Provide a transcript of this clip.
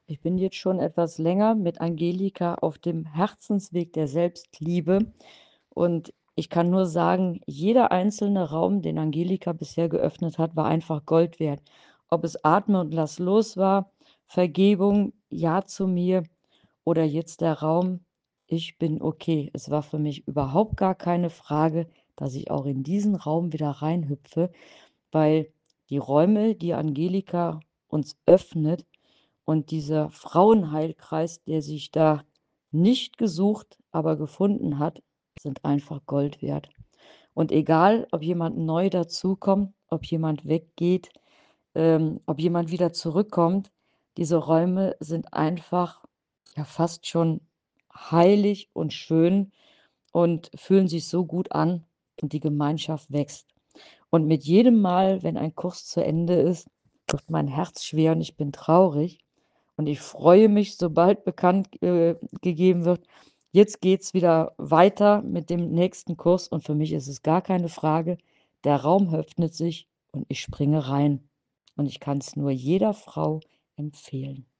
Ich bin jetzt schon etwas länger mit Angelika auf dem Herzensweg der Selbstliebe und ich kann nur sagen, jeder einzelne Raum, den Angelika bisher geöffnet hat, war einfach Gold wert. Ob es „Atme und lass los“ war, Vergebung, „Ja zu mir“ oder jetzt der Raum „Ich bin okay“. Es war für mich überhaupt gar keine Frage, dass ich auch in diesen Raum wieder reinhüpfe, weil die Räume, die Angelika uns öffnet und dieser Frauenheilkreis, der sich da nicht gesucht, aber gefunden hat, sind einfach Gold wert. Und egal, ob jemand neu dazukommt, ob jemand weggeht, ob jemand wieder zurückkommt, diese Räume sind einfach, ja, fast schon heilig und schön und fühlen sich so gut an und die Gemeinschaft wächst. Und mit jedem Mal, wenn ein Kurs zu Ende ist, wird mein Herz schwer und ich bin traurig. Und ich freue mich, sobald bekannt, gegeben wird: „Jetzt geht's wieder weiter mit dem nächsten Kurs.“ Und für mich ist es gar keine Frage. Der Raum öffnet sich und ich springe rein. Und ich kann es nur jeder Frau empfehlen.